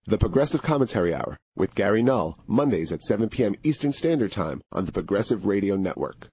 The Progressive Commentary Hour with Gary Null, Mondays at 7 p.m. Eastern Standard Time on the Progressive Radio Network.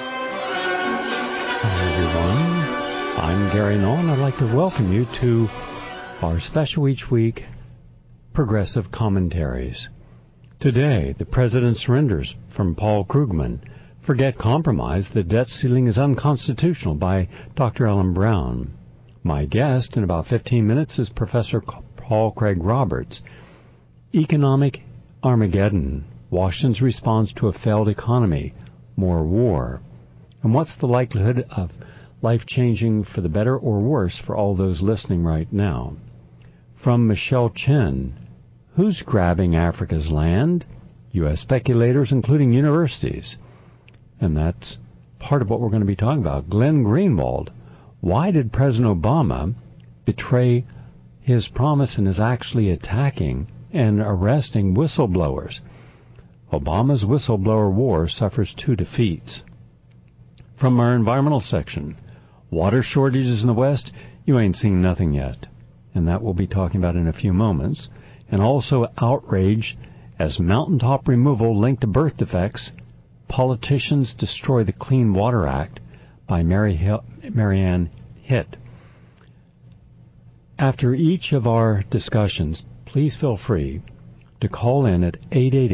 Hi, everyone. I'm Gary Null, and I'd like to welcome you to our special each week Progressive Commentaries. Today, the President surrenders from Paul Krugman. Forget compromise. The debt ceiling is unconstitutional by Dr. Ellen Brown. My guest in about 15 minutes is Professor Paul Craig Roberts. Economic Armageddon. Washington's response to a failed economy. More war. And what's the likelihood of life changing for the better or worse for all those listening right now? From Michelle Chen. Who's grabbing Africa's land? U.S. speculators, including universities. And that's part of what we're going to be talking about. Glenn Greenwald. Why did President Obama betray his promise and is actually attacking and arresting whistleblowers? Obama's whistleblower war suffers 2 defeats. From our environmental section, water shortages in the West, you ain't seen nothing yet. And that we'll be talking about in a few moments. And also outrage as mountaintop removal linked to birth defects, politicians destroy the Clean Water Act by Marianne Hitt. After each of our discussions, please feel free to call in at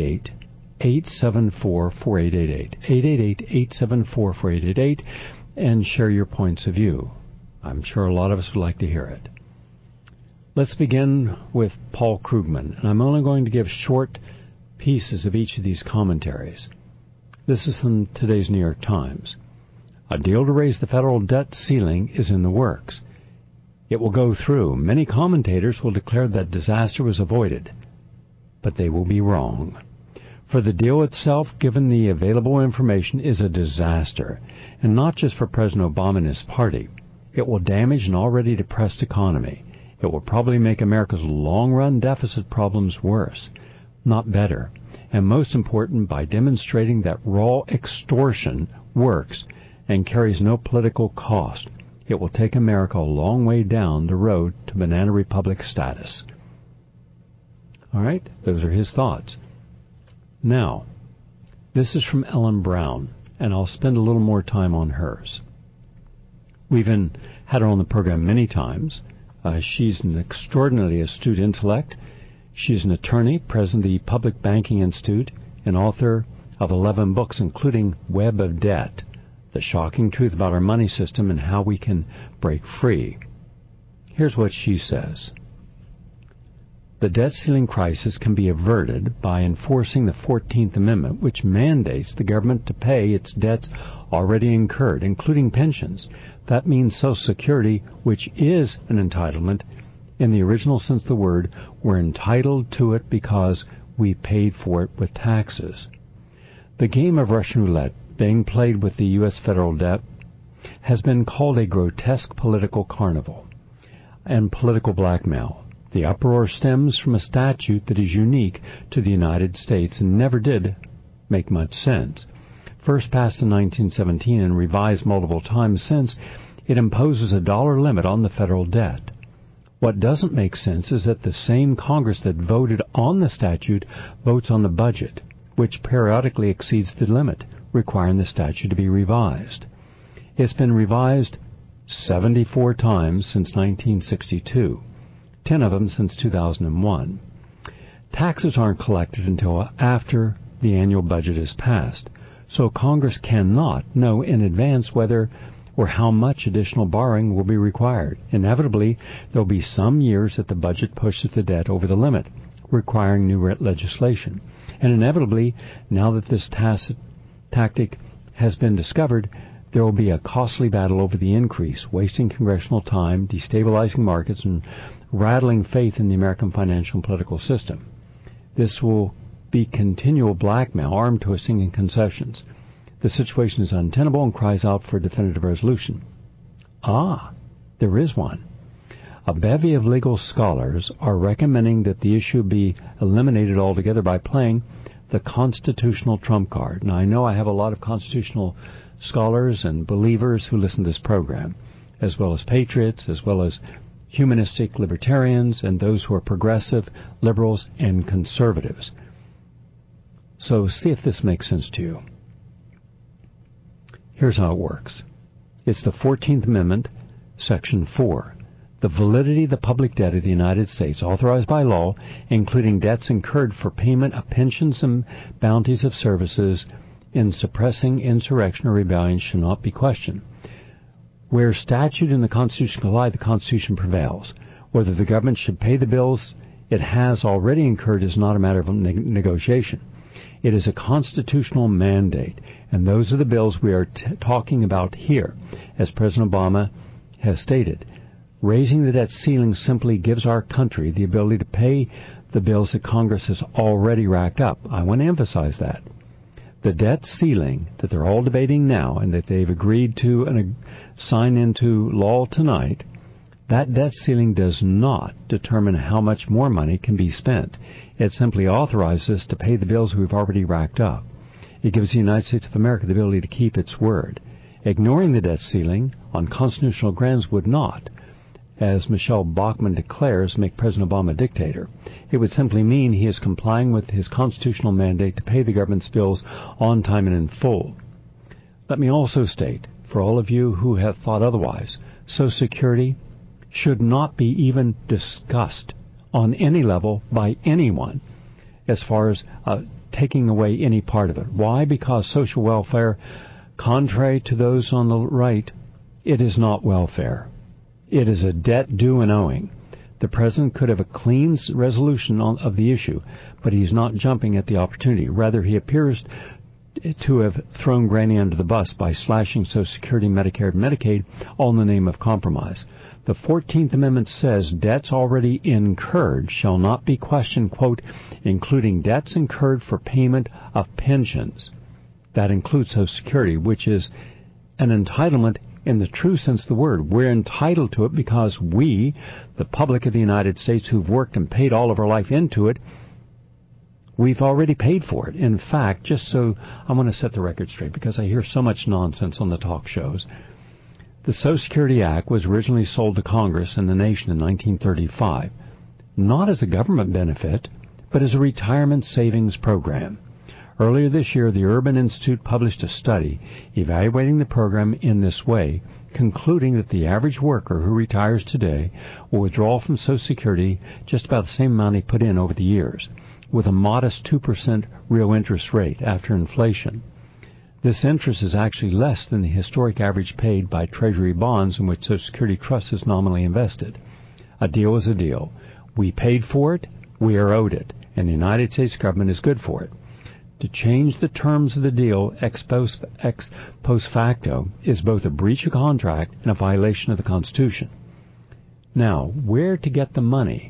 888-874-4888, 888-874-4888, and share your points of view. I'm sure a lot of us would like to hear it. Let's begin with Paul Krugman, and I'm only going to give short pieces of each of these commentaries. This is from today's New York Times. A deal to raise the federal debt ceiling is in the works. It will go through. Many commentators will declare that disaster was avoided, but they will be wrong. For the deal itself, given the available information, is a disaster, and not just for President Obama and his party. It will damage an already depressed economy. It will probably make America's long-run deficit problems worse, not better, and most important, by demonstrating that raw extortion works and carries no political cost. It will take America a long way down the road to banana republic status. All right, those are his thoughts. Now, this is from Ellen Brown, and I'll spend a little more time on hers. We've had her on the program many times. She's an extraordinarily astute intellect. She's an attorney, president of the Public Banking Institute, and author of 11 books, including Web of Debt, The Shocking Truth About Our Money System and How We Can Break Free. Here's what she says. The debt ceiling crisis can be averted by enforcing the 14th Amendment, which mandates the government to pay its debts already incurred, including pensions. That means Social Security, which is an entitlement. In the original sense of the word, we're entitled to it because we paid for it with taxes. The game of Russian roulette being played with the U.S. federal debt has been called a grotesque political carnival and political blackmail. The uproar stems from a statute that is unique to the United States and never did make much sense. First passed in 1917 and revised multiple times since, it imposes a dollar limit on the federal debt. What doesn't make sense is that the same Congress that voted on the statute votes on the budget, which periodically exceeds the limit, requiring the statute to be revised. It's been revised 74 times since 1962, 10 of them since 2001. Taxes aren't collected until after the annual budget is passed, so Congress cannot know in advance whether or how much additional borrowing will be required. Inevitably, there will be some years that the budget pushes the debt over the limit, requiring new legislation. And inevitably, now that this tactic has been discovered, there will be a costly battle over the increase, wasting congressional time, destabilizing markets, and rattling faith in the American financial and political system. This will be continual blackmail, arm twisting, and concessions. The situation is untenable and cries out for a definitive resolution. There is one. A bevy of legal scholars are recommending that the issue be eliminated altogether by playing the constitutional trump card. Now, I know I have a lot of constitutional scholars and believers who listen to this program, as well as patriots, as well as humanistic libertarians and those who are progressive, liberals, and conservatives. So see if this makes sense to you. Here's how it works. It's the 14th Amendment, Section 4. The validity of the public debt of the United States, authorized by law, including debts incurred for payment of pensions and bounties of services in suppressing insurrection or rebellion, shall not be questioned. Where statute and the Constitution collide, the Constitution prevails. Whether the government should pay the bills it has already incurred is not a matter of negotiation. It is a constitutional mandate, and those are the bills we are talking about here, as President Obama has stated. Raising the debt ceiling simply gives our country the ability to pay the bills that Congress has already racked up. I want to emphasize that. The debt ceiling that they're all debating now and that they've agreed to and sign into law tonight, that debt ceiling does not determine how much more money can be spent. It simply authorizes us to pay the bills we've already racked up. It gives the United States of America the ability to keep its word. Ignoring the debt ceiling on constitutional grounds would not, as Michelle Bachmann declares, make President Obama a dictator. It would simply mean he is complying with his constitutional mandate to pay the government's bills on time and in full. Let me also state, for all of you who have thought otherwise, Social Security should not be even discussed on any level by anyone as far as taking away any part of it. Why? Because social welfare, contrary to those on the right, it is not welfare. It is a debt due and owing. The President could have a clean resolution of the issue, but he's not jumping at the opportunity. Rather, he appears to have thrown Granny under the bus by slashing Social Security, Medicare, and Medicaid, all in the name of compromise. The 14th Amendment says debts already incurred shall not be questioned, quote, including debts incurred for payment of pensions. That includes Social Security, which is an entitlement in the true sense of the word. We're entitled to it because we, the public of the United States who've worked and paid all of our life into it, we've already paid for it. In fact, just so I want to set the record straight because I hear so much nonsense on the talk shows. The Social Security Act was originally sold to Congress and the nation in 1935, not as a government benefit, but as a retirement savings program. Earlier this year, the Urban Institute published a study evaluating the program in this way, concluding that the average worker who retires today will withdraw from Social Security just about the same amount he put in over the years, with a modest 2% real interest rate after inflation. This interest is actually less than the historic average paid by Treasury bonds in which Social Security Trust is nominally invested. A deal is a deal. We paid for it, we are owed it, and the United States government is good for it. To change the terms of the deal ex post facto is both a breach of contract and a violation of the Constitution. Now, where to get the money?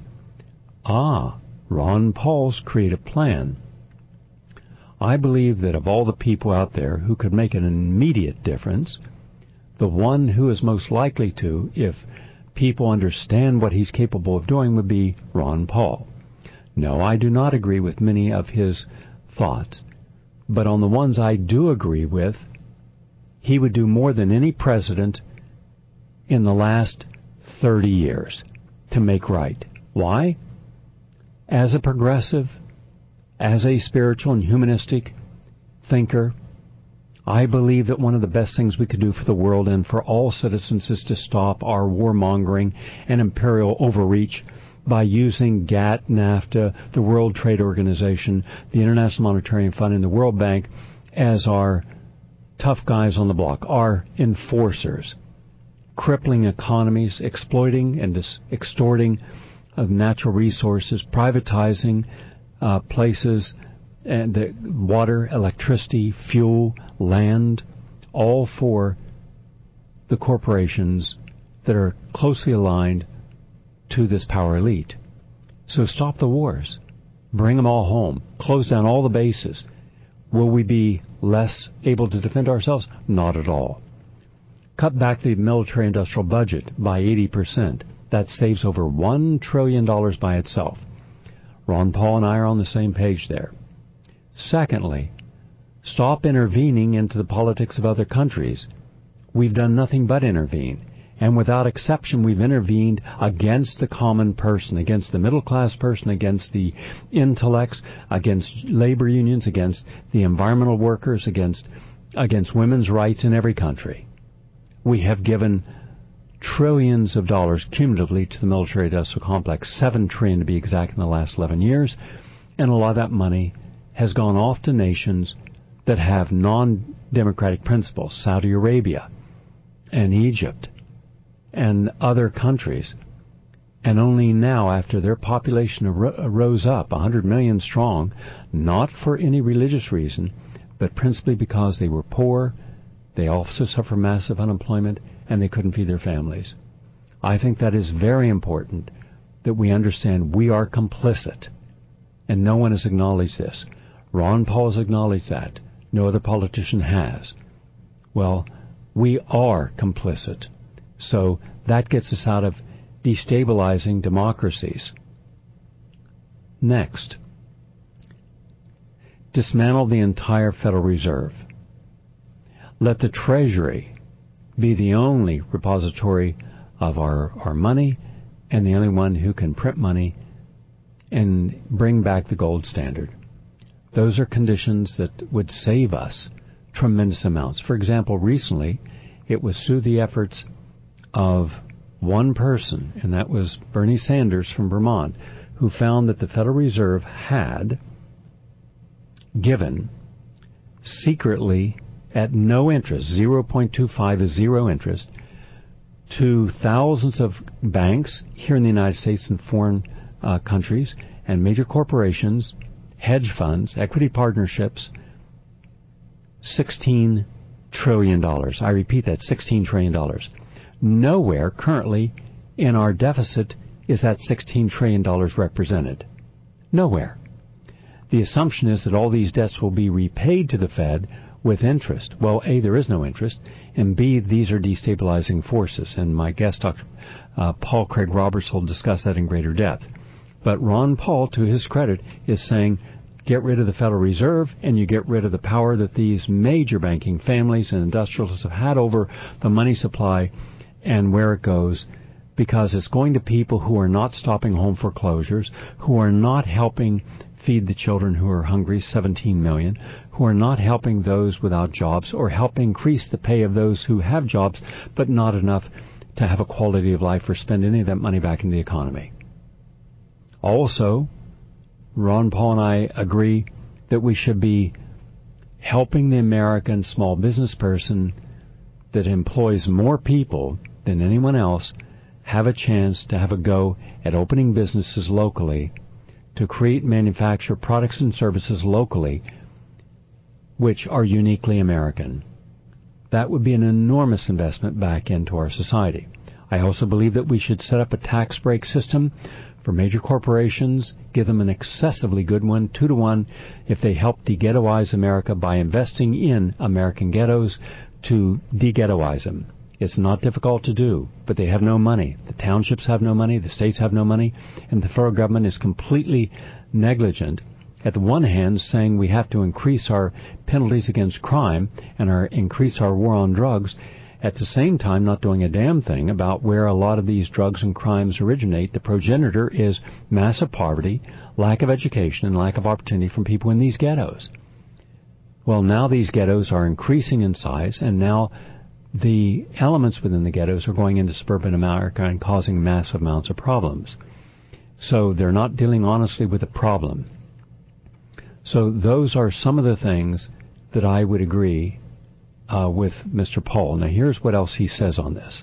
Ron Paul's creative plan. I believe that of all the people out there who could make an immediate difference, the one who is most likely to, if people understand what he's capable of doing, would be Ron Paul. No, I do not agree with many of his thoughts, but on the ones I do agree with, he would do more than any president in the last 30 years to make right. Why? As a progressive, as a spiritual and humanistic thinker, I believe that one of the best things we could do for the world and for all citizens is to stop our warmongering and imperial overreach by using GATT, NAFTA, the World Trade Organization, the International Monetary Fund, and the World Bank as our tough guys on the block, our enforcers, crippling economies, exploiting and extorting of natural resources, privatizing places, and the water, electricity, fuel, land, all for the corporations that are closely aligned to this power elite. So stop the wars. Bring them all home. Close down all the bases. Will we be less able to defend ourselves? Not at all. Cut back the military-industrial budget by 80%. That saves over $1 trillion by itself. Ron Paul and I are on the same page there. Secondly, stop intervening into the politics of other countries. We've done nothing but intervene. And without exception, we've intervened against the common person, against the middle-class person, against the intellects, against labor unions, against the environmental workers, against women's rights in every country. We have given trillions of dollars cumulatively to the military-industrial complex, $7 trillion to be exact in the last 11 years, and a lot of that money has gone off to nations that have non-democratic principles, Saudi Arabia and Egypt and other countries. And only now, after their population rose up 100 million strong, not for any religious reason, but principally because they were poor, they also suffer massive unemployment, and they couldn't feed their families. I think that is very important that we understand we are complicit, and no one has acknowledged this. Ron Paul has acknowledged that. No other politician has. Well, we are complicit. So that gets us out of destabilizing democracies. Next, dismantle the entire Federal Reserve. Let the Treasury be the only repository of our money and the only one who can print money and bring back the gold standard. Those are conditions that would save us tremendous amounts. For example, recently, it was through the efforts of one person, and that was Bernie Sanders from Vermont, who found that the Federal Reserve had given secretly at no interest, 0.25 is zero interest, to thousands of banks here in the United States and foreign countries and major corporations, hedge funds, equity partnerships, $16 trillion. I repeat that, $16 trillion. Nowhere currently in our deficit is that $16 trillion represented. Nowhere. The assumption is that all these debts will be repaid to the Fed with interest. Well, A, there is no interest, and B, these are destabilizing forces. And my guest, Dr. Paul Craig Roberts, will discuss that in greater depth. But Ron Paul, to his credit, is saying, get rid of the Federal Reserve, and you get rid of the power that these major banking families and industrialists have had over the money supply and where it goes, because it's going to people who are not stopping home foreclosures, who are not helping feed the children who are hungry, 17 million, who are not helping those without jobs or help increase the pay of those who have jobs, but not enough to have a quality of life or spend any of that money back in the economy. Also, Ron Paul and I agree that we should be helping the American small business person that employs more people than anyone else have a chance to have a go at opening businesses locally, to create and manufacture products and services locally which are uniquely American. That would be an enormous investment back into our society. I also believe that we should set up a tax break system for major corporations, give them an excessively good one, 2-to-1, if they help de-ghettoize America by investing in American ghettos to de-ghettoize them. It's not difficult to do, but they have no money. The townships have no money, the states have no money, and the federal government is completely negligent. At the one hand, saying we have to increase our penalties against crime and increase our war on drugs, at the same time not doing a damn thing about where a lot of these drugs and crimes originate. The progenitor is massive poverty, lack of education, and lack of opportunity from people in these ghettos. Well, now these ghettos are increasing in size, and now the elements within the ghettos are going into suburban America and causing massive amounts of problems. So they're not dealing honestly with the problem. So those are some of the things that I would agree with Mr. Paul. Now here's what else he says on this.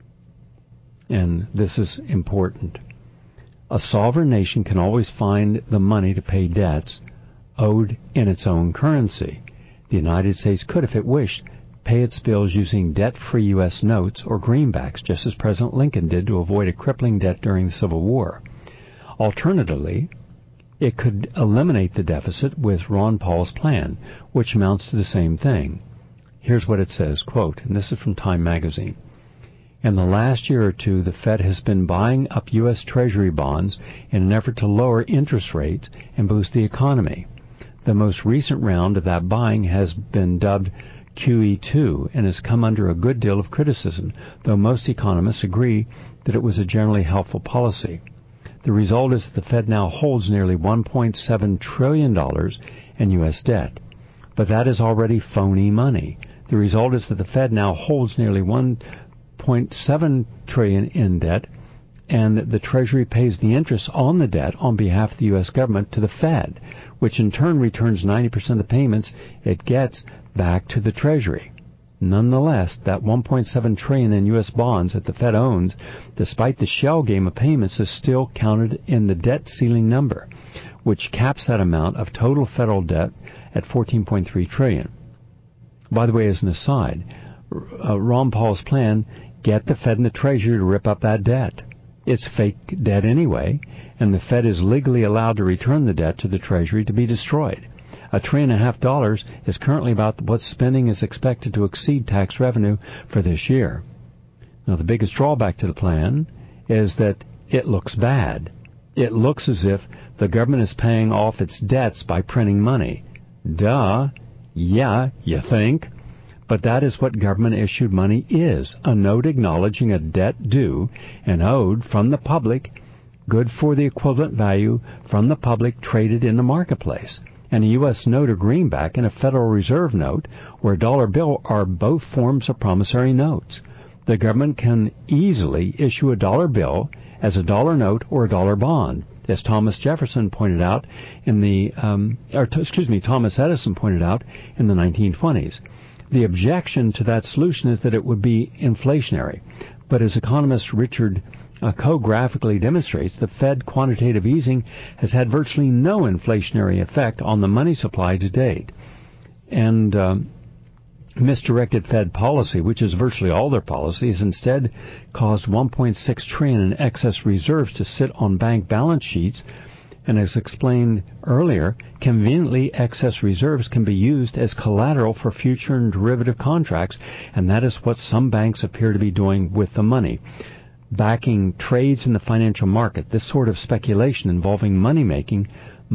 And this is important. A sovereign nation can always find the money to pay debts owed in its own currency. The United States could, if it wished, pay its bills using debt-free U.S. notes or greenbacks, just as President Lincoln did to avoid a crippling debt during the Civil War. Alternatively, it could eliminate the deficit with Ron Paul's plan, which amounts to the same thing. Here's what it says, quote, and this is from Time magazine. In the last year or two, the Fed has been buying up U.S. Treasury bonds in an effort to lower interest rates and boost the economy. The most recent round of that buying has been dubbed QE2 and has come under a good deal of criticism, though most economists agree that it was a generally helpful policy. The result is that the Fed now holds nearly $1.7 trillion in U.S. debt. But that is already phony money. The result is that the Fed now holds nearly $1.7 trillion in debt, and the Treasury pays the interest on the debt on behalf of the U.S. government to the Fed, which in turn returns 90% of the payments it gets back to the Treasury. Nonetheless, that $1.7 trillion in U.S. bonds that the Fed owns, despite the shell game of payments, is still counted in the debt ceiling number, which caps that amount of total federal debt at $14.3 trillion. By the way, as an aside, Ron Paul's plan, get the Fed and the Treasury to rip up that debt. It's fake debt anyway, and the Fed is legally allowed to return the debt to the Treasury to be destroyed. $1.5 trillion is currently about what spending is expected to exceed tax revenue for this year. Now, the biggest drawback to the plan is that it looks bad. It looks as if the government is paying off its debts by printing money. Duh. Yeah, you think. But that is what government-issued money is, a note acknowledging a debt due and owed from the public, good for the equivalent value from the public traded in the marketplace. And a U.S. note or greenback and a Federal Reserve note or a dollar bill are both forms of promissory notes. The government can easily issue a dollar bill as a dollar note or a dollar bond, as Thomas Edison pointed out in the 1920s. The objection to that solution is that it would be inflationary. But as economist Richard Koch graphically demonstrates, the Fed quantitative easing has had virtually no inflationary effect on the money supply to date. And misdirected Fed policy, which is virtually all their policy, has instead caused $1.6 trillion in excess reserves to sit on bank balance sheets. And as explained earlier, conveniently excess reserves can be used as collateral for future and derivative contracts, and that is what some banks appear to be doing with the money. Backing trades in the financial market, this sort of speculation involving money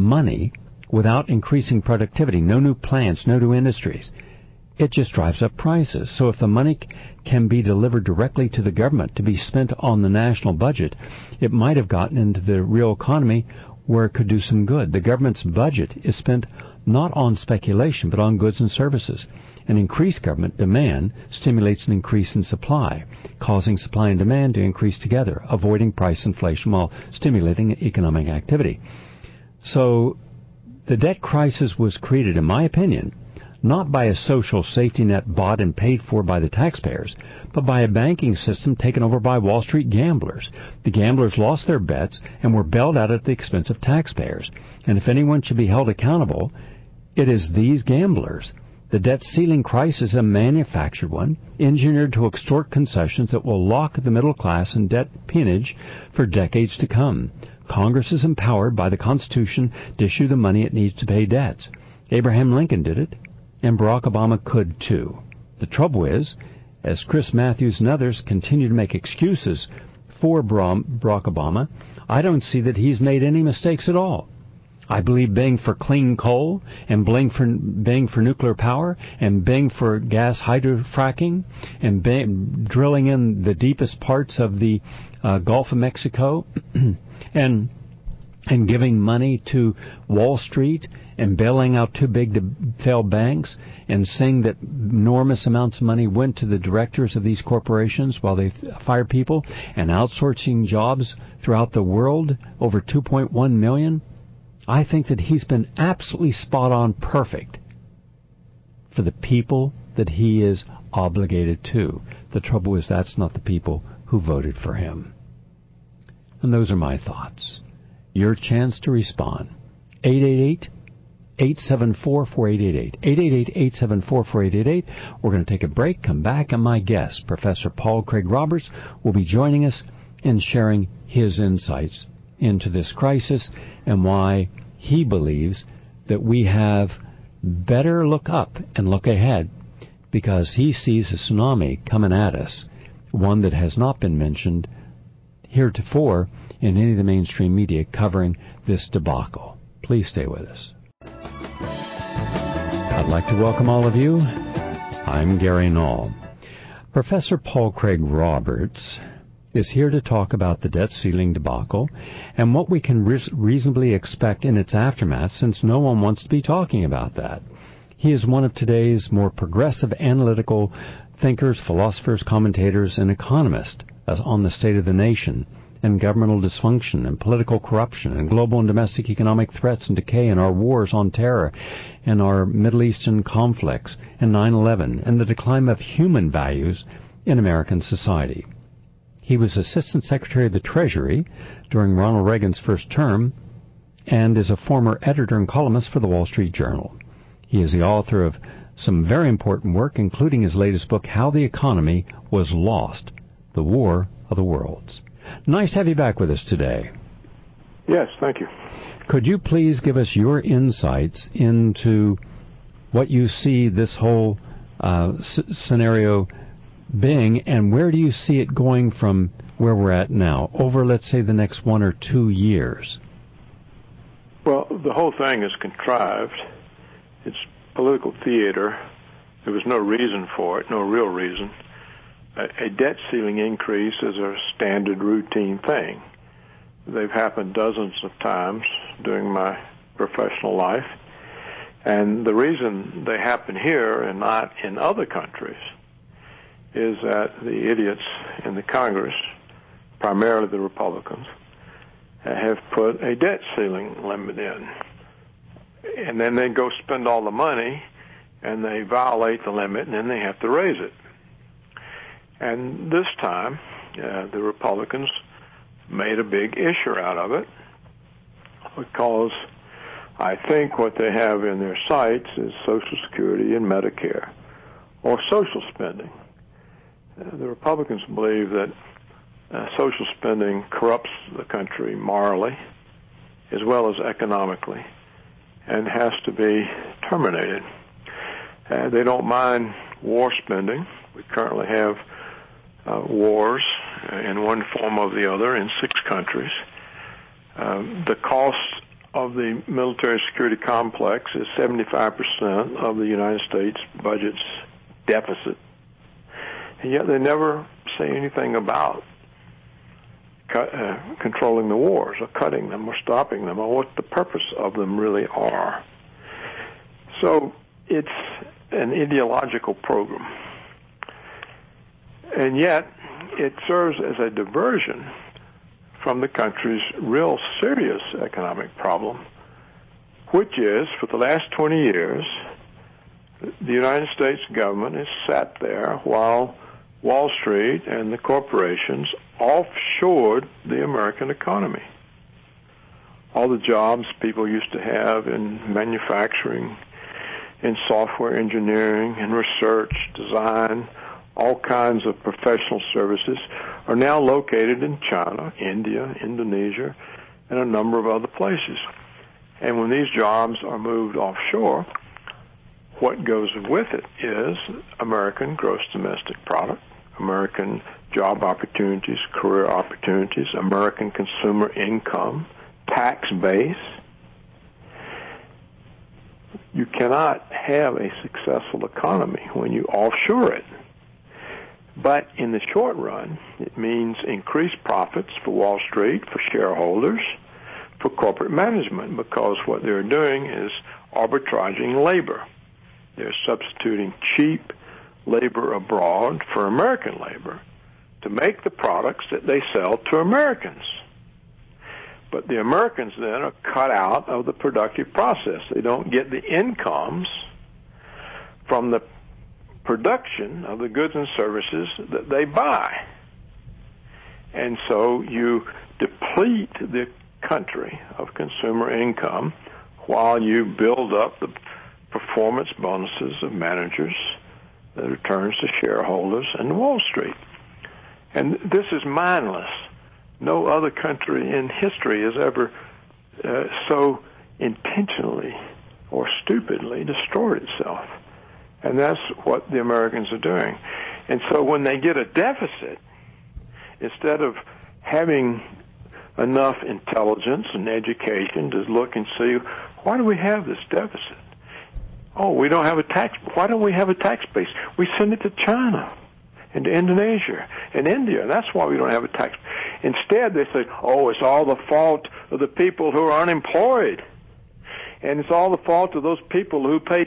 without increasing productivity, no new plants, no new industries. It just drives up prices. So if the money can be delivered directly to the government to be spent on the national budget, it might have gotten into the real economy where it could do some good. The government's budget is spent not on speculation, but on goods and services. And increased government demand stimulates an increase in supply, causing supply and demand to increase together, avoiding price inflation while stimulating economic activity. So the debt crisis was created, in my opinion, not by a social safety net bought and paid for by the taxpayers, but by a banking system taken over by Wall Street gamblers. The gamblers lost their bets and were bailed out at the expense of taxpayers. And if anyone should be held accountable, it is these gamblers. The debt ceiling crisis is a manufactured one, engineered to extort concessions that will lock the middle class in debt peonage for decades to come. Congress is empowered by the Constitution to issue the money it needs to pay debts. Abraham Lincoln did it, and Barack Obama could too. The trouble is, as Chris Matthews and others continue to make excuses for Barack Obama, I don't see that he's made any mistakes at all. I believe being for clean coal and being for nuclear power and being for gas hydrofracking and drilling in the deepest parts of the Gulf of Mexico and giving money to Wall Street and bailing out too big to fail banks and saying that enormous amounts of money went to the directors of these corporations while they fired people and outsourcing jobs throughout the world, over 2.1 million. I think that he's been absolutely spot on perfect for the people that he is obligated to. The trouble is that's not the people who voted for him. And those are my thoughts. Your chance to respond. 888-874-4888. 888-874-4888. We're going to take a break, come back, and my guest, Professor Paul Craig Roberts, will be joining us and sharing his insights into this crisis and why he believes that we have better look up and look ahead, because he sees a tsunami coming at us, one that has not been mentioned heretofore in any of the mainstream media covering this debacle. Please stay with us. I'd like to welcome all of you I'm Gary Null. Professor Paul Craig Roberts is here to talk about the debt ceiling debacle and what we can reasonably expect in its aftermath, since no one wants to be talking about that. He is one of today's more progressive analytical thinkers, philosophers, commentators, and economists on the state of the nation and governmental dysfunction and political corruption and global and domestic economic threats and decay and our wars on terror and our Middle Eastern conflicts and 9/11 and the decline of human values in American society. He was Assistant Secretary of the Treasury during Ronald Reagan's first term and is a former editor and columnist for the Wall Street Journal. He is the author of some very important work, including his latest book, How the Economy Was Lost, The War of the Worlds. Nice to have you back with us today. Yes, thank you. Could you please give us your insights into what you see this whole scenario being, and where do you see it going from where we're at now over, let's say, the next 1 or 2 years? Well, the whole thing is contrived. It's political theater. There was no reason for it, no real reason. A debt ceiling increase is a standard routine thing. They've happened dozens of times during my professional life. And the reason they happen here and not in other countries is that the idiots in the Congress, primarily the Republicans, have put a debt ceiling limit in. And then they go spend all the money and they violate the limit and then they have to raise it. And this time, the Republicans made a big issue out of it because I think what they have in their sights is Social Security and Medicare, or social spending. The Republicans believe that social spending corrupts the country morally as well as economically and has to be terminated. They don't mind war spending. We currently have wars in one form or the other in 6 countries. The cost of the military security complex is 75% of the United States budget's deficit. And yet they never say anything about controlling the wars or cutting them or stopping them or what the purpose of them really are. So it's an ideological program. And yet, it serves as a diversion from the country's real serious economic problem, which is, for the last 20 years, the United States government has sat there while Wall Street and the corporations offshored the American economy. All the jobs people used to have in manufacturing, in software engineering, in research, design, all kinds of professional services are now located in China, India, Indonesia, and a number of other places. And when these jobs are moved offshore, what goes with it is American gross domestic product, American job opportunities, career opportunities, American consumer income, tax base. You cannot have a successful economy when you offshore it. But in the short run, it means increased profits for Wall Street, for shareholders, for corporate management, because what they're doing is arbitraging labor. They're substituting cheap labor abroad for American labor to make the products that they sell to Americans. But the Americans then are cut out of the productive process. They don't get the incomes from the production of the goods and services that they buy. And so you deplete the country of consumer income while you build up the performance bonuses of managers, the returns to shareholders, and Wall Street. And this is mindless. No other country in history has ever so intentionally or stupidly destroyed itself. And that's what the Americans are doing. And so when they get a deficit, instead of having enough intelligence and education to look and see, why do we have this deficit? Oh, we don't have a tax. Why don't we have a tax base? We send it to China and to Indonesia and India. That's why we don't have a tax. Instead, they say, oh, it's all the fault of the people who are unemployed. And it's all the fault of those people who paid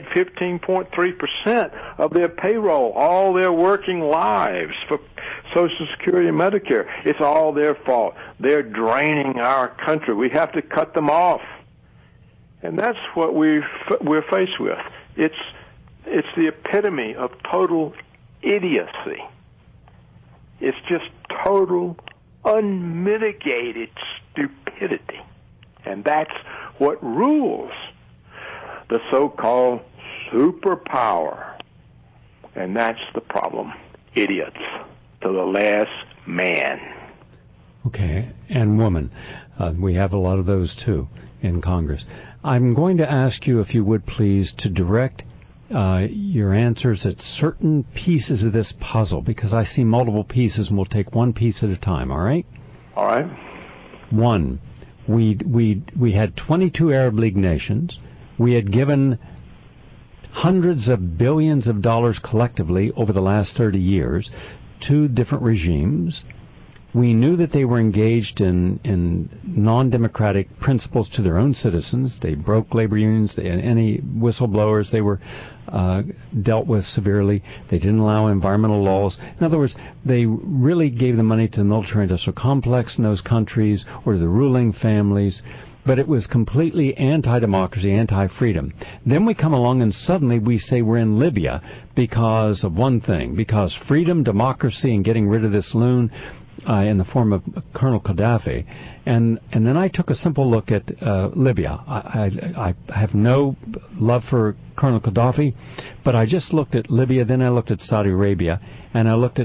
15.3% of their payroll all their working lives for Social Security and Medicare. It's all their fault. They're draining our country. We have to cut them off. And that's what we're faced with. It's the epitome of total idiocy. It's just total, unmitigated stupidity. And that's what rules the so-called superpower. And that's the problem. Idiots to the last man. Okay, and woman. We have a lot of those, too, in Congress. I'm going to ask you, if you would please, to direct your answers at certain pieces of this puzzle, because I see multiple pieces, and we'll take one piece at a time, all right? All right. One, we had 22 Arab League nations. We had given hundreds of billions of dollars collectively over the last 30 years to different regimes. We knew that they were engaged in non-democratic principles to their own citizens. They broke labor unions. Any whistleblowers, they were dealt with severely. They didn't allow environmental laws. In other words, they really gave the money to the military-industrial complex in those countries or the ruling families. But it was completely anti-democracy, anti-freedom. Then we come along and suddenly we say we're in Libya because of one thing, because freedom, democracy, and getting rid of this loon in the form of Colonel Gaddafi. And then I took a simple look at Libya. I have no love for Colonel Gaddafi, but I just looked at Libya, then I looked at Saudi Arabia, and I looked at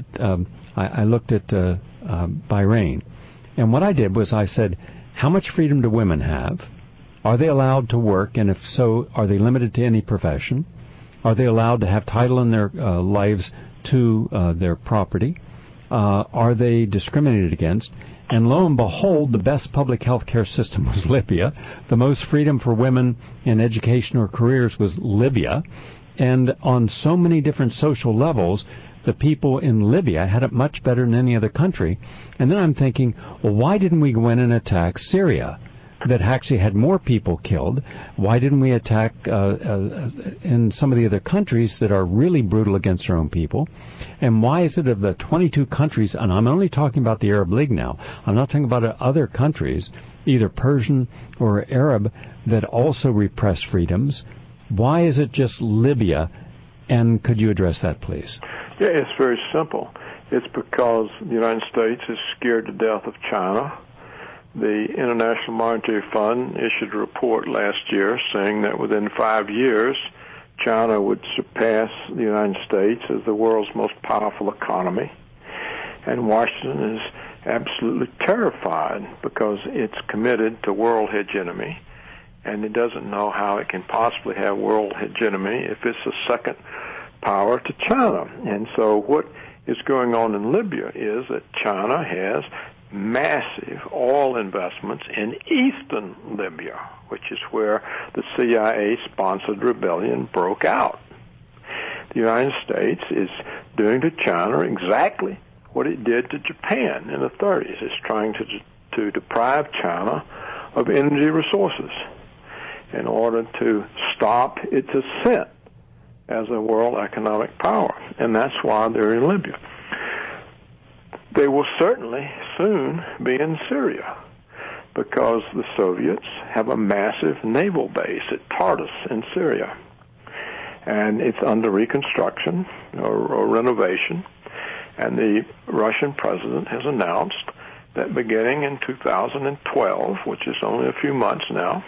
Bahrain. And what I did was I said, how much freedom do women have? Are they allowed to work? And if so, are they limited to any profession? Are they allowed to have title in their lives to their property? Are they discriminated against? And lo and behold, the best public health care system was Libya. The most freedom for women in education or careers was Libya. And on so many different social levels, the people in Libya had it much better than any other country. And then I'm thinking, well, why didn't we go in and attack Syria, that actually had more people killed? Why didn't we attack in some of the other countries that are really brutal against their own people? And why is it of the 22 countries, and I'm only talking about the Arab League now, I'm not talking about other countries, either Persian or Arab, that also repress freedoms, why is it just Libya? And could you address that, please? Yeah, it's very simple. It's because the United States is scared to death of China. The International Monetary Fund issued a report last year saying that within 5 years, China would surpass the United States as the world's most powerful economy. And Washington is absolutely terrified because it's committed to world hegemony, and it doesn't know how it can possibly have world hegemony if it's the second power to China. And so what is going on in Libya is that China has massive oil investments in eastern Libya, which is where the CIA-sponsored rebellion broke out. The United States is doing to China exactly what it did to Japan in the 30s. It's trying to deprive China of energy resources in order to stop its ascent as a world economic power. And that's why they're in Libya. They will certainly soon be in Syria because the Soviets have a massive naval base at Tartus in Syria. And it's under reconstruction or renovation. And the Russian president has announced that beginning in 2012, which is only a few months now,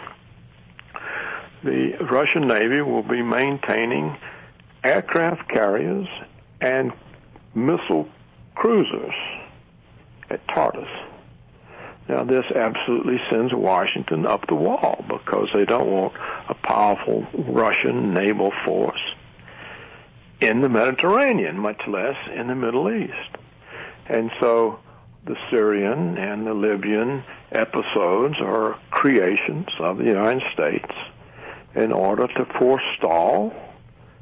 the Russian Navy will be maintaining aircraft carriers and missile cruisers at Tartus. Now, this absolutely sends Washington up the wall because they don't want a powerful Russian naval force in the Mediterranean, much less in the Middle East. And so the Syrian and the Libyan episodes are creations of the United States in order to forestall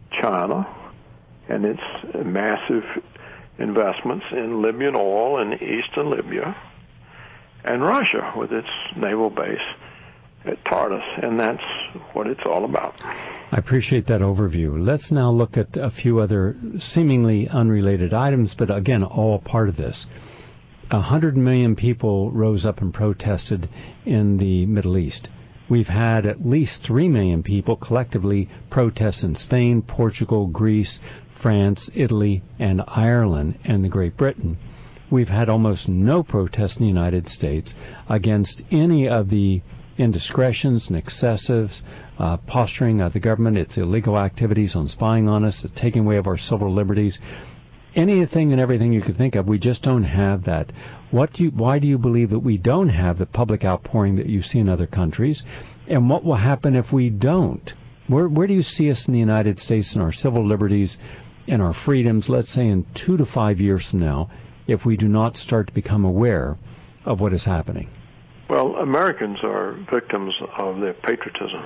China and its massive investments in Libyan oil in eastern Libya, and Russia with its naval base at Tartus, and that's what it's all about. I appreciate that overview. Let's now look at a few other seemingly unrelated items, but again, all part of this. 100 million people rose up and protested in the Middle East. We've had at least 3 million people collectively protest in Spain, Portugal, Greece, France, Italy, and Ireland, and the Great Britain. We've had almost no protests in the United States against any of the indiscretions and excessives, posturing of the government, its illegal activities on spying on us, the taking away of our civil liberties, anything and everything you could think of. We just don't have that. Why do you believe that we don't have the public outpouring that you see in other countries? And what will happen if we don't? Where do you see us in the United States and our civil liberties and our freedoms, let's say in 2 to 5 years from now, if we do not start to become aware of what is happening? Well, Americans are victims of their patriotism.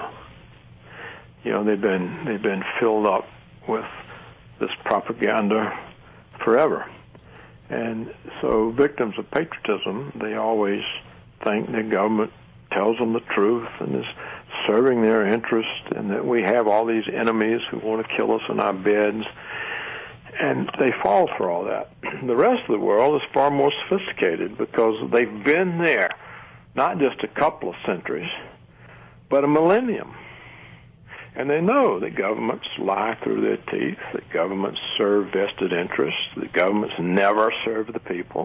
You know, they've been filled up with this propaganda forever. And so victims of patriotism, they always think the government tells them the truth and is serving their interest, and that we have all these enemies who want to kill us in our beds. And they fall for all that. The rest of the world is far more sophisticated because they've been there, not just a couple of centuries, but a millennium. And they know that governments lie through their teeth, that governments serve vested interests, that governments never serve the people.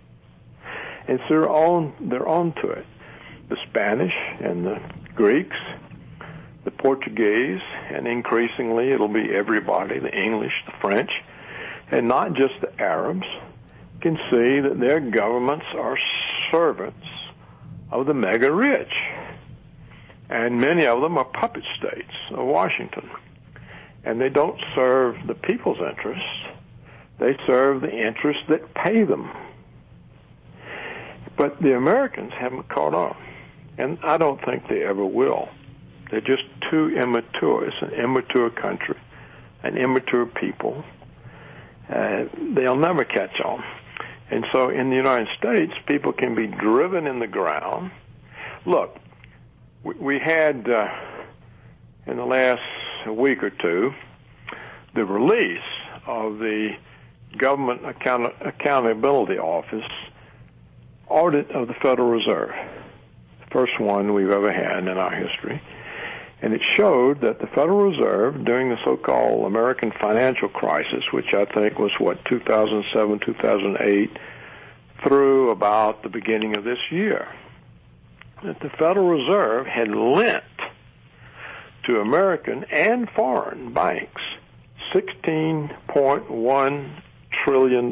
And so they're on to it. The Spanish and the Greeks, the Portuguese, and increasingly it'll be everybody, the English, the French, and not just the Arabs, can see that their governments are servants of the mega rich. And many of them are puppet states of Washington. And they don't serve the people's interests. They serve the interests that pay them. But the Americans haven't caught on. And I don't think they ever will. They're just too immature. It's an immature country, an immature people. They'll never catch on. And so in the United States, people can be driven in the ground. Look, we had, in the last week or two, the release of the Government Accountability Office audit of the Federal Reserve, the first one we've ever had in our history. And it showed that the Federal Reserve, during the so-called American financial crisis, which I think was, 2007, 2008, through about the beginning of this year, that the Federal Reserve had lent to American and foreign banks $16.1 trillion.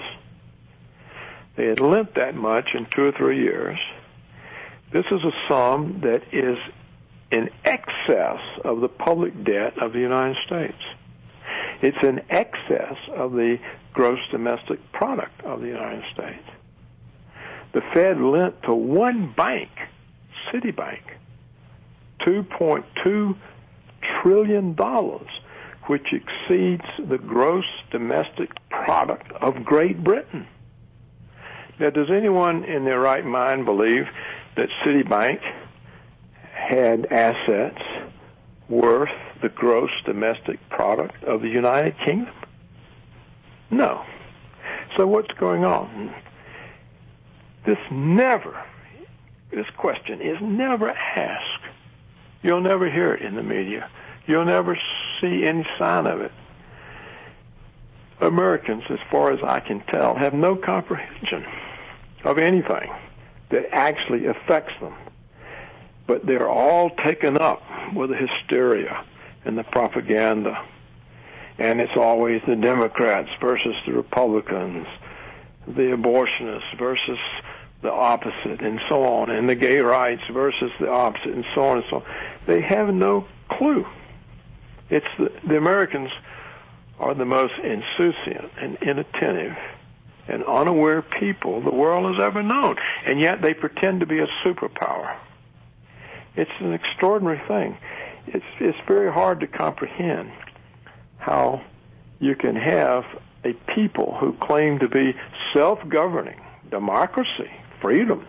They had lent that much in 2 or 3 years. This is a sum that is in excess of the public debt of the United States. It's in excess of the gross domestic product of the United States. The Fed lent to one bank, Citibank, $2.2 trillion, which exceeds the gross domestic product of Great Britain. Now, does anyone in their right mind believe that Citibank had assets worth the gross domestic product of the United Kingdom? No. So what's going on? This question is never asked. You'll never hear it in the media. You'll never see any sign of it. Americans, as far as I can tell, have no comprehension of anything that actually affects them. But they're all taken up with the hysteria and the propaganda. And it's always the Democrats versus the Republicans, the abortionists versus the opposite, and so on, and the gay rights versus the opposite, and so on and so on. They have no clue. It's the Americans are the most insouciant and inattentive and unaware people the world has ever known, and yet they pretend to be a superpower. It's an extraordinary thing. It's very hard to comprehend how you can have a people who claim to be self-governing, democracy, freedom,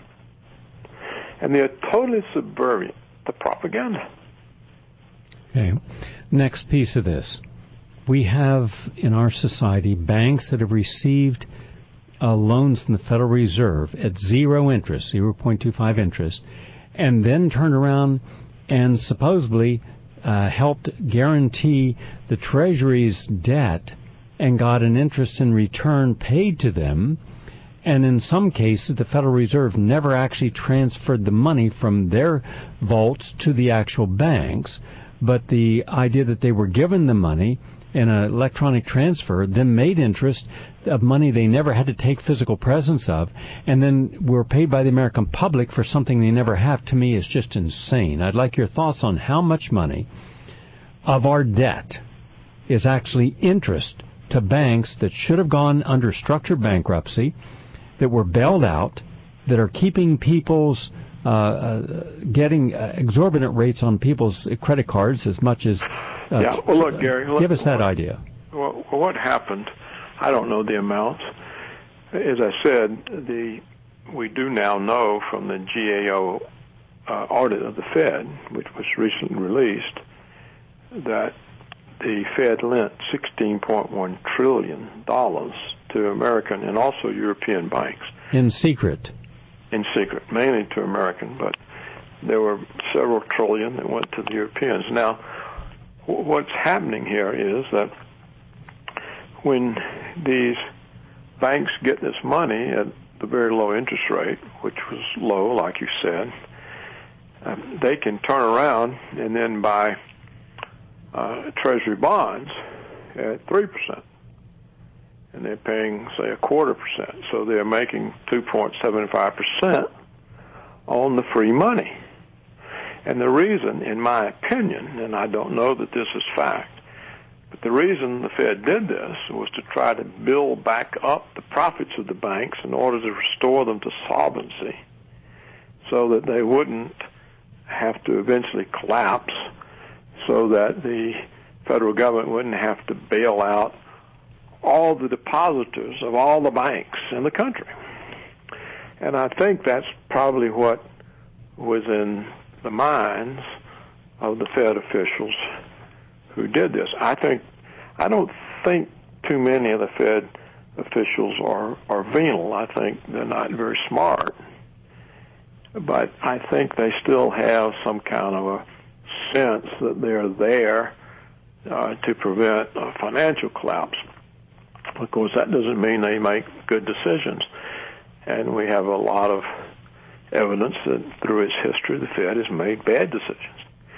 and they're totally subservient to propaganda. Okay. Next piece of this. We have in our society banks that have received loans from the Federal Reserve at 0 interest, 0.25 interest, and then turned around and supposedly helped guarantee the Treasury's debt and got an interest in return paid to them. And in some cases, the Federal Reserve never actually transferred the money from their vaults to the actual banks, but the idea that they were given the money in an electronic transfer, then made interest of money they never had to take physical presence of, and then were paid by the American public for something they never have, to me is just insane. I'd like your thoughts on how much money of our debt is actually interest to banks that should have gone under structured bankruptcy, that were bailed out, that are keeping people's getting exorbitant rates on people's credit cards as much as... yeah, well, look, Gary... give us that idea. Well, what happened, I don't know the amounts. As I said, we do now know from the GAO audit of the Fed, which was recently released, that the Fed lent $16.1 trillion to American and also European banks. In secret. In secret, mainly to American, but there were several trillion that went to the Europeans. Now, what's happening here is that when these banks get this money at the very low interest rate, which was low, like you said, they can turn around and then buy Treasury bonds at 3%. And they're paying, say, 0.25%. So they're making 2.75% on the free money. And the reason, in my opinion, and I don't know that this is fact, but the reason the Fed did this was to try to build back up the profits of the banks in order to restore them to solvency so that they wouldn't have to eventually collapse, so that the federal government wouldn't have to bail out all the depositors of all the banks in the country. And I think that's probably what was in the minds of the Fed officials who did this. I don't think too many of the Fed officials are venal. I think they're not very smart. But I think they still have some kind of a sense that they're there to prevent a financial collapse. Of course, that doesn't mean they make good decisions. And we have a lot of evidence that through its history, the Fed has made bad decisions.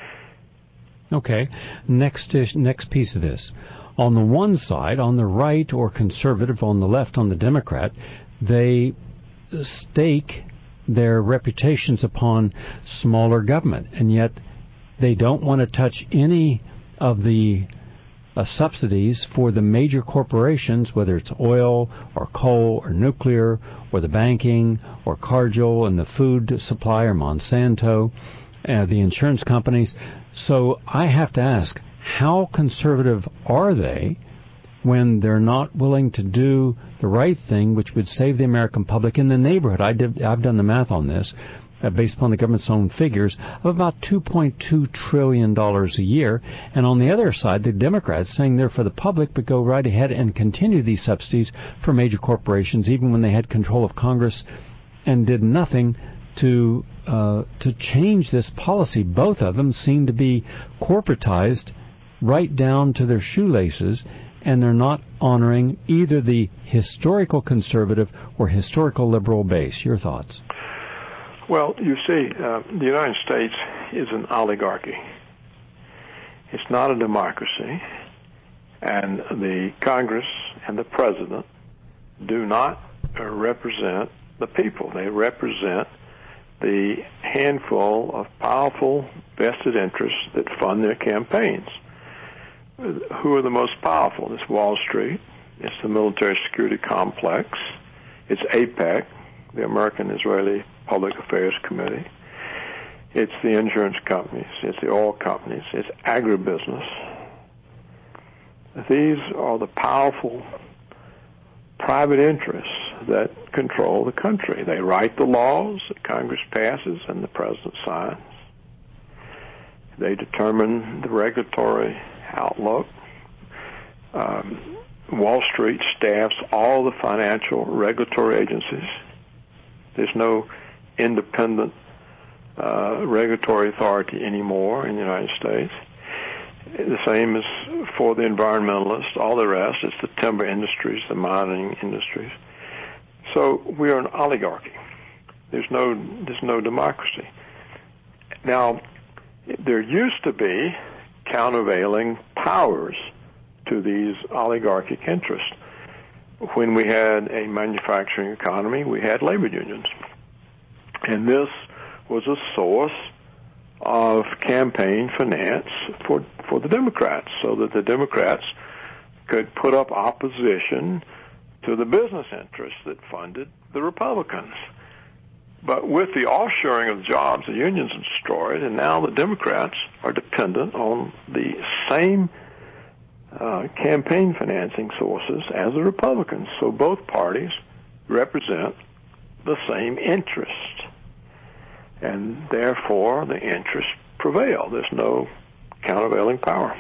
Okay. Next piece of this. On the one side, on the right or conservative, on the left, on the Democrat, they stake their reputations upon smaller government, and yet they don't want to touch any of the subsidies for the major corporations, whether it's oil or coal or nuclear or the banking or Cargill and the food supply or Monsanto, the insurance companies. So I have to ask, how conservative are they when they're not willing to do the right thing, which would save the American public in the neighborhood? I've done the math on this, based upon the government's own figures, of about $2.2 trillion a year. And on the other side, the Democrats saying they're for the public, but go right ahead and continue these subsidies for major corporations, even when they had control of Congress and did nothing to change this policy. Both of them seem to be corporatized right down to their shoelaces, and they're not honoring either the historical conservative or historical liberal base. Your thoughts? Well, you see, the United States is an oligarchy. It's not a democracy, and the Congress and the President do not represent the people. They represent the handful of powerful vested interests that fund their campaigns. Who are the most powerful? It's Wall Street. It's the military security complex. It's AIPAC, the American Israeli Public Affairs Committee. It's the insurance companies. It's the oil companies. It's agribusiness. These are the powerful private interests that control the country. They write the laws that Congress passes and the President signs. They determine the regulatory outlook. Wall Street staffs all the financial regulatory agencies. There's no independent regulatory authority anymore in the United States. The same is for the environmentalists, all the rest. It's the timber industries, the mining industries. So we are an oligarchy. There's no democracy. Now, there used to be countervailing powers to these oligarchic interests. When we had a manufacturing economy, we had labor unions. And this was a source of campaign finance for the Democrats, so that the Democrats could put up opposition to the business interests that funded the Republicans. But with the offshoring of jobs, the unions are destroyed, and now the Democrats are dependent on the same campaign financing sources as the Republicans. So both parties represent the same interest, and therefore the interests prevail. There's no countervailing power.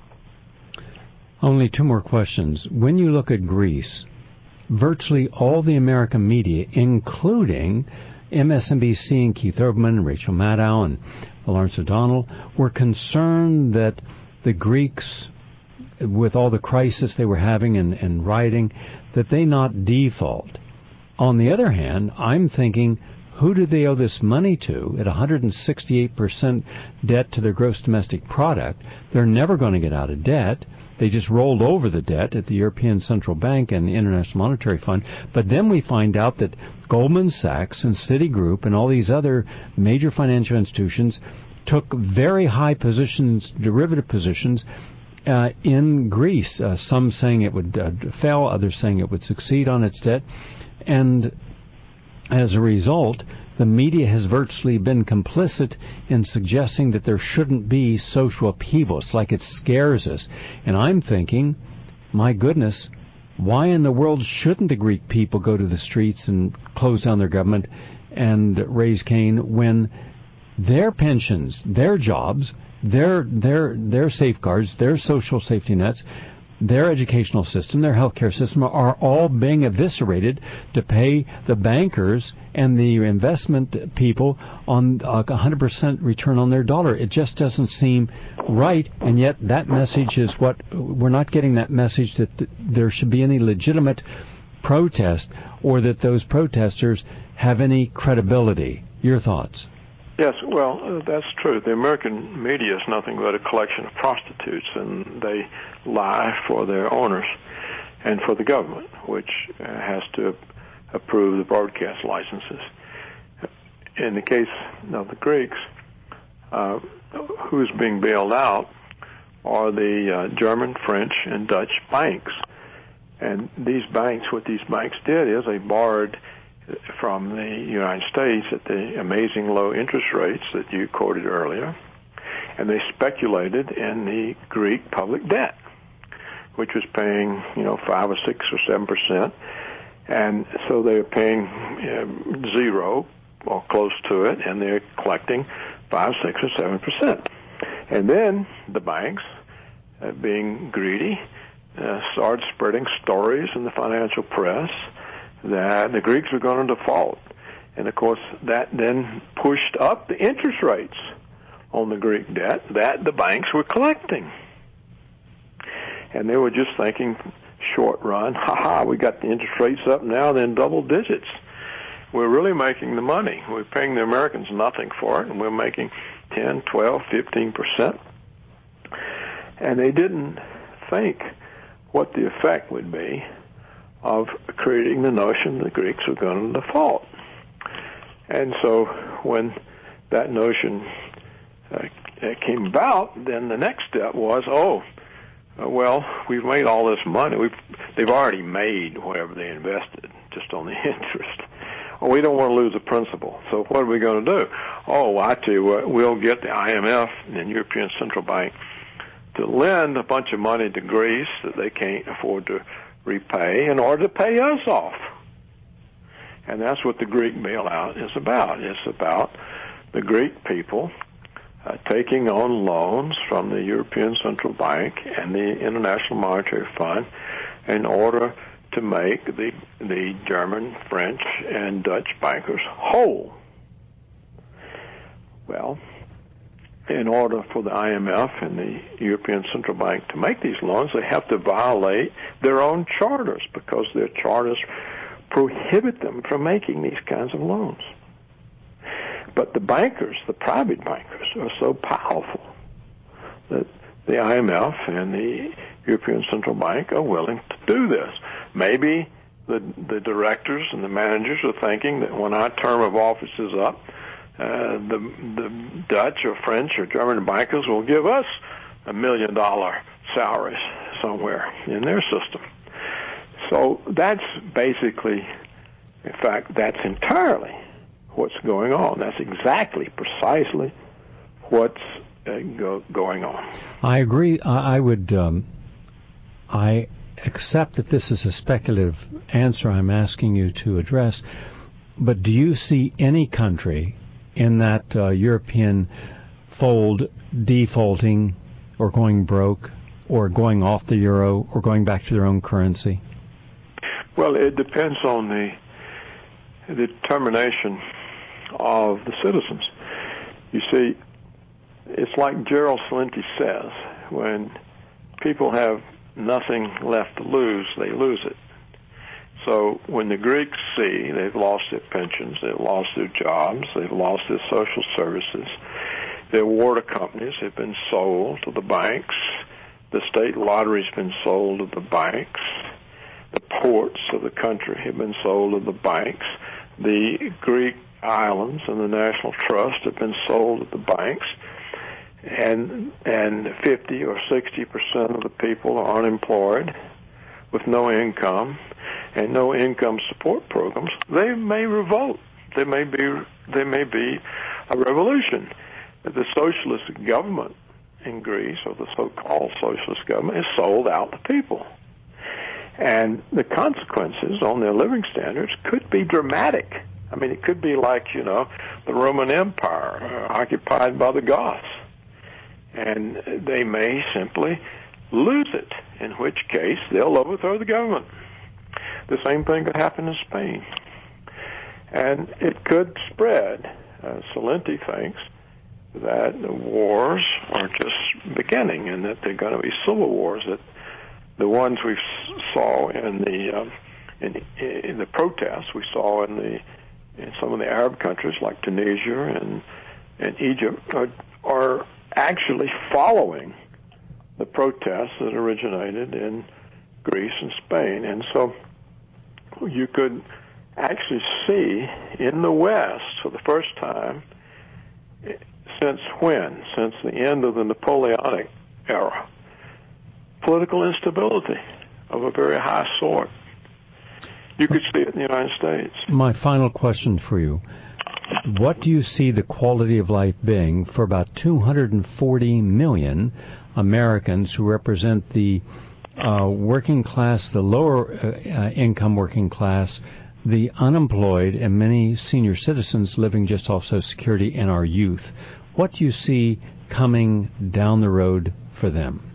Only two more questions. When you look at Greece, virtually all the American media, including MSNBC and Keith Urban, Rachel Maddow, and Lawrence O'Donnell, were concerned that the Greeks, with all the crisis they were having and rioting, that they not default. On the other hand, I'm thinking, who do they owe this money to? At 168% debt to their gross domestic product, they're never going to get out of debt. They just rolled over the debt at the European Central Bank and the International Monetary Fund. But then we find out that Goldman Sachs and Citigroup and all these other major financial institutions took very high positions, derivative positions, in Greece. Some saying it would fail, others saying it would succeed on its debt. And as a result, the media has virtually been complicit in suggesting that there shouldn't be social upheaval. It's like it scares us. And I'm thinking, my goodness, why in the world shouldn't the Greek people go to the streets and close down their government and raise Cain when their pensions, their jobs, their safeguards, their social safety nets, their educational system, their healthcare system are all being eviscerated to pay the bankers and the investment people on 100% return on their dollar. It just doesn't seem right, and yet that message is what we're not getting, that message that there should be any legitimate protest or that those protesters have any credibility. Your thoughts? Yes, well, that's true. The American media is nothing but a collection of prostitutes, and they lie for their owners and for the government, which has to approve the broadcast licenses. In the case of the Greeks, who's being bailed out are the German, French, and Dutch banks. And these banks, what these banks did is they borrowed from the United States at the amazing low interest rates that you quoted earlier, and they speculated in the Greek public debt, which was paying 5 or 6 or 7%, and so they were paying 0 or close to it, and they're collecting 5, 6, or 7%. And then the banks, being greedy, started spreading stories in the financial press that the Greeks were going to default. And, of course, that then pushed up the interest rates on the Greek debt that the banks were collecting. And they were just thinking short run, we got the interest rates up now, then double digits. We're really making the money. We're paying the Americans nothing for it, and we're making 10, 12, 15%. And they didn't think what the effect would be of creating the notion the Greeks were going to default. And so when that notion came about, then the next step was, we've made all this money. They've already made whatever they invested, just on the interest. We don't want to lose the principal. So what are we going to do? I tell you what, we'll get the IMF and European Central Bank to lend a bunch of money to Greece that they can't afford to repay in order to pay us off. And that's what the Greek bailout is about. It's about the Greek people taking on loans from the European Central Bank and the International Monetary Fund in order to make the German, French, and Dutch bankers whole. Well, in order for the IMF and the European Central Bank to make these loans, they have to violate their own charters because their charters prohibit them from making these kinds of loans. But the bankers, the private bankers, are so powerful that the IMF and the European Central Bank are willing to do this. Maybe the directors and the managers are thinking that when our term of office is up, the Dutch or French or German bankers will give us $1 million salaries somewhere in their system. So that's basically, in fact, that's entirely what's going on. That's exactly, precisely what's going on. I agree. I accept that this is a speculative answer I'm asking you to address, but do you see any country in that European fold defaulting or going broke or going off the euro or going back to their own currency? Well, it depends on the determination of the citizens. You see, it's like Gerald Celente says, when people have nothing left to lose, they lose it. So when the Greeks see they've lost their pensions, they've lost their jobs, they've lost their social services, their water companies have been sold to the banks, the state lottery's been sold to the banks, the ports of the country have been sold to the banks, the Greek islands and the National Trust have been sold to the banks, and 50 or 60% of the people are unemployed with no income and no income support programs. They may revolt. There may be a revolution. The socialist government in Greece, or the so-called socialist government, is sold out to people. And the consequences on their living standards could be dramatic. I mean, it could be like, the Roman Empire occupied by the Goths. And they may simply lose it, in which case they'll overthrow the government. The same thing could happen in Spain. And it could spread. Celente thinks that the wars are just beginning and that they're going to be civil wars, that the ones we saw in the protests we saw in some of the Arab countries like Tunisia and Egypt are actually following the protests that originated in Greece and Spain. And so you could actually see in the West for the first time since when? Since the end of the Napoleonic era, political instability of a very high sort. You could see it in the United States. My final question for you. What do you see the quality of life being for about 240 million Americans who represent the working class, the lower income working class, the unemployed, and many senior citizens living just off Social Security, and our youth? What do you see coming down the road for them?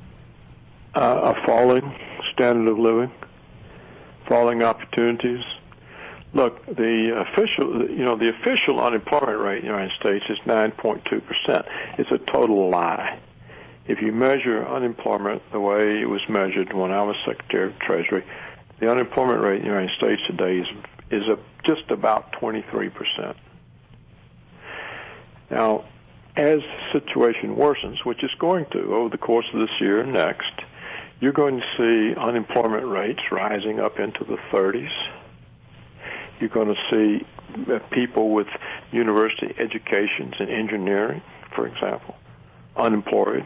A falling standard of living, falling opportunities. Look, the official unemployment rate in the United States is 9.2%. It's a total lie. If you measure unemployment the way it was measured when I was Secretary of Treasury, the unemployment rate in the United States today is just about 23%. Now, as the situation worsens, which it's going to over the course of this year and next, you're going to see unemployment rates rising up into the 30s. You're going to see people with university educations in engineering, for example, unemployed.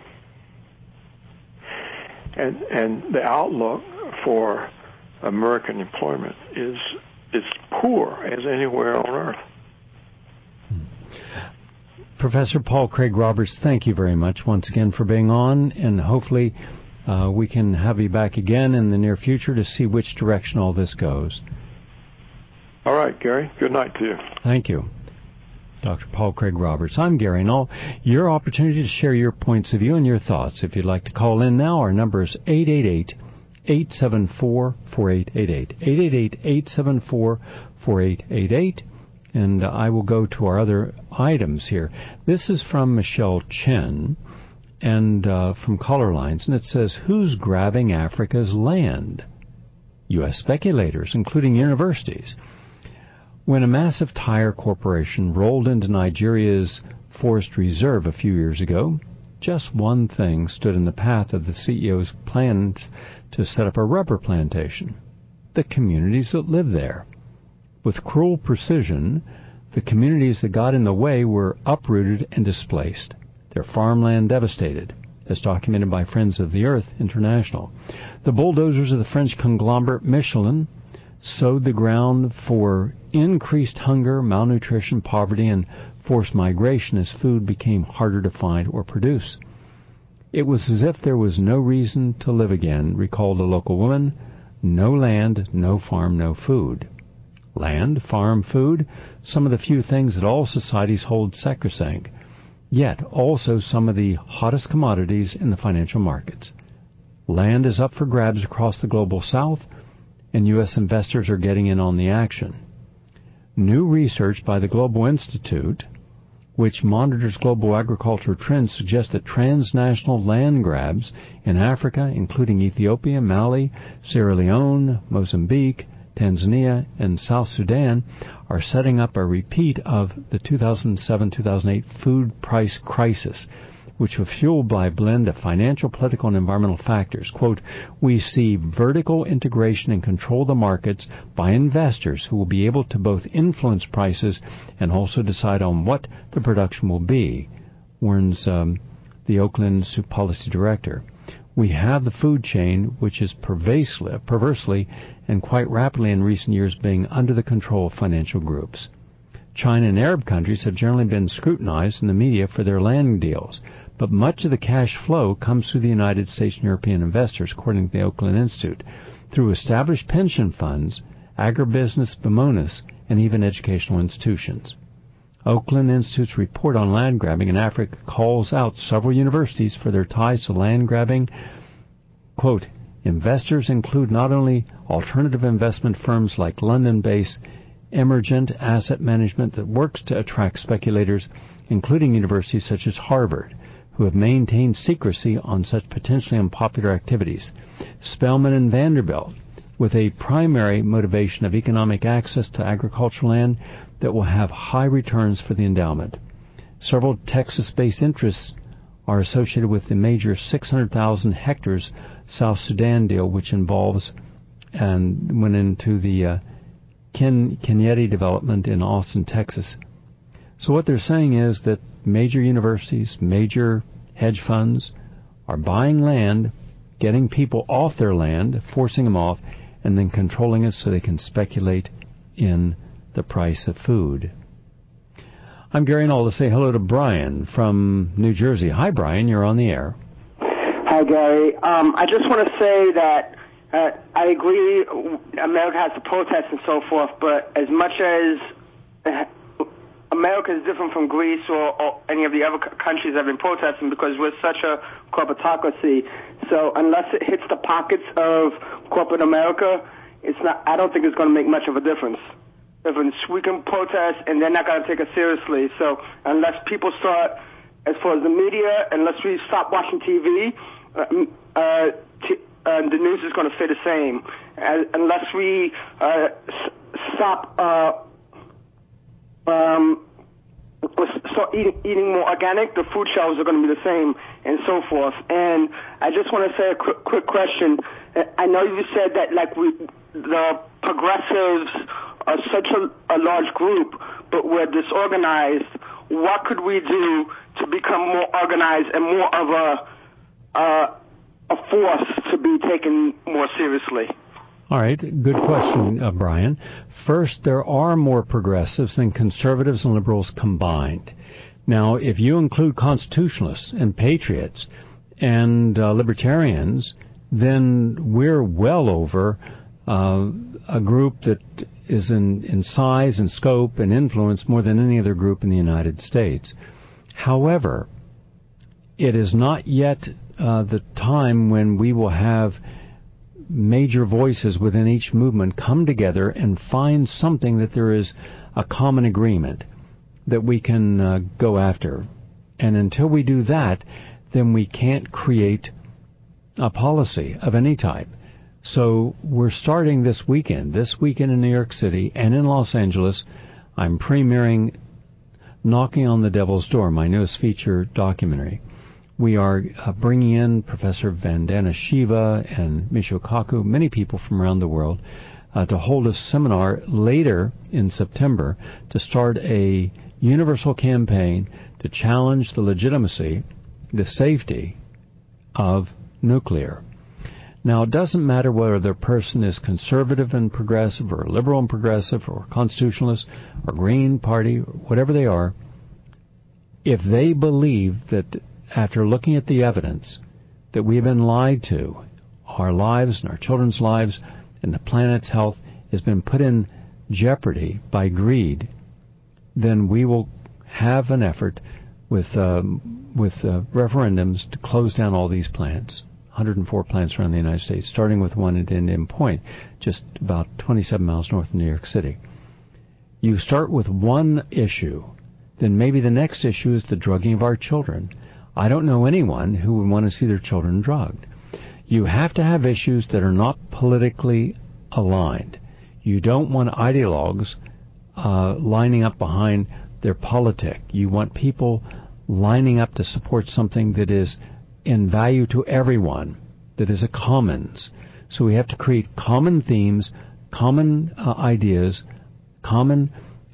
And the outlook for American employment is poor as anywhere on earth. Professor Paul Craig Roberts, thank you very much once again for being on, and hopefully we can have you back again in the near future to see which direction all this goes. All right, Gary. Good night to you. Thank you. Dr. Paul Craig Roberts. I'm Gary Null. Your opportunity to share your points of view and your thoughts. If you'd like to call in now, our number is 888-874-4888. 888-874-4888. And I will go to our other items here. This is from Michelle Chen and from Caller Lines, and it says, who's grabbing Africa's land? U.S. speculators, including universities. When a massive tire corporation rolled into Nigeria's forest reserve a few years ago, just one thing stood in the path of the CEO's plans to set up a rubber plantation: the communities that live there. With cruel precision, the communities that got in the way were uprooted and displaced, their farmland devastated, as documented by Friends of the Earth International. The bulldozers of the French conglomerate Michelin sowed the ground for increased hunger, malnutrition, poverty, and forced migration as food became harder to find or produce. It was as if there was no reason to live again, recalled a local woman. No land, no farm, no food. Land, farm, food, some of the few things that all societies hold sacrosanct, yet also some of the hottest commodities in the financial markets. Land is up for grabs across the global south, and U.S. investors are getting in on the action. New research by the Global Institute, which monitors global agriculture trends, suggests that transnational land grabs in Africa, including Ethiopia, Mali, Sierra Leone, Mozambique, Tanzania, and South Sudan, are setting up a repeat of the 2007-2008 food price crisis, which was fueled by a blend of financial, political, and environmental factors. Quote, we see vertical integration and control the markets by investors who will be able to both influence prices and also decide on what the production will be, warns the Oakland policy director. We have the food chain, which is perversely and quite rapidly in recent years being under the control of financial groups. China and Arab countries have generally been scrutinized in the media for their land deals, but much of the cash flow comes through the United States and European investors, according to the Oakland Institute, through established pension funds, agribusiness behemoths, and even educational institutions. Oakland Institute's report on land grabbing in Africa calls out several universities for their ties to land grabbing. Quote, investors include not only alternative investment firms like London-based Emergent Asset Management that works to attract speculators, including universities such as Harvard, who have maintained secrecy on such potentially unpopular activities. Spelman and Vanderbilt, with a primary motivation of economic access to agricultural land that will have high returns for the endowment. Several Texas-based interests are associated with the major 600,000 hectares South Sudan deal, which involves and went into the Kenyeti development in Austin, Texas. So what they're saying is that major universities, major hedge funds are buying land, getting people off their land, forcing them off, and then controlling it so they can speculate in the price of food. I'm Gary Null to say hello to Brian from New Jersey. Hi, Brian. You're on the air. Hi, Gary. I just want to say that I agree America has to protest and so forth, but as much as America is different from Greece or any of the other countries that have been protesting, because we're such a corporatocracy. So unless it hits the pockets of corporate America, I don't think it's going to make much of a difference. We can protest, and they're not going to take us seriously. So unless people start, as far as the media, unless we stop watching TV, the news is going to stay the same. Unless we stop eating more organic, the food shelves are going to be the same, and so forth. And I just want to say a quick question. I know you said that the progressives are such a large group, but we're disorganized. What could we do to become more organized and more of a force to be taken more seriously? All right, good question, Brian. First, there are more progressives than conservatives and liberals combined. Now, if you include constitutionalists and patriots and libertarians, then we're well over a group that is in size and scope and influence more than any other group in the United States. However, it is not yet the time when we will have major voices within each movement come together and find something that there is a common agreement that we can go after. And until we do that, then we can't create a policy of any type. So we're starting this weekend in New York City and in Los Angeles. I'm premiering Knocking on the Devil's Door, my newest feature documentary. We are bringing in Professor Vandana Shiva and Michio Kaku, many people from around the world, to hold a seminar later in September to start a universal campaign to challenge the legitimacy, the safety of nuclear. Now, it doesn't matter whether the person is conservative and progressive or liberal and progressive or constitutionalist or Green Party, whatever they are, if they believe that after looking at the evidence that we have been lied to, our lives and our children's lives and the planet's health has been put in jeopardy by greed, then we will have an effort with referendums to close down all these plants. 104 plants around the United States, starting with one at Indian Point, just about 27 miles north of New York City. You start with one issue, then maybe the next issue is the drugging of our children. I don't know anyone who would want to see their children drugged. You have to have issues that are not politically aligned. You don't want ideologues lining up behind their politic. You want people lining up to support something that is in value to everyone, that is a commons. So we have to create common themes, common ideas, common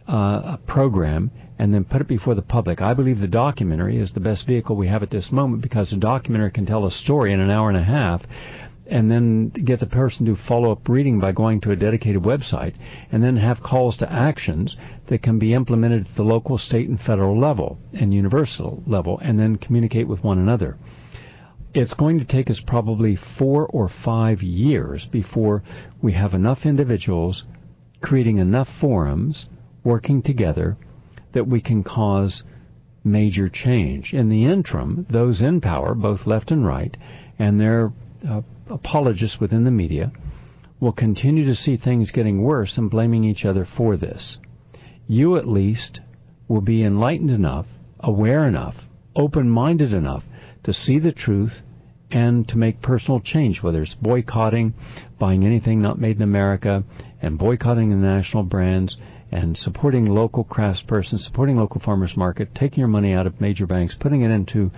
program, and then put it before the public. I believe the documentary is the best vehicle we have at this moment, because the documentary can tell a story in an hour and a half and then get the person to do follow-up reading by going to a dedicated website, and then have calls to actions that can be implemented at the local, state, and federal level and universal level, and then communicate with one another. It's going to take us probably 4 or 5 years before we have enough individuals creating enough forums, working together, that we can cause major change. In the interim, those in power, both left and right, and their apologists within the media, will continue to see things getting worse and blaming each other for this. You, at least, will be enlightened enough, aware enough, open-minded enough to see the truth and to make personal change, whether it's boycotting, buying anything not made in America, and boycotting the national brands, and supporting local craftspersons, supporting local farmers market, taking your money out of major banks, putting it into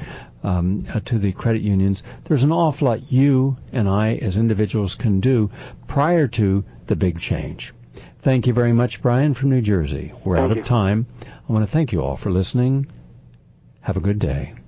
to the credit unions. There's an awful lot you and I as individuals can do prior to the big change. Thank you very much, Brian from New Jersey. We're out of time. I want to thank you all for listening. Have a good day.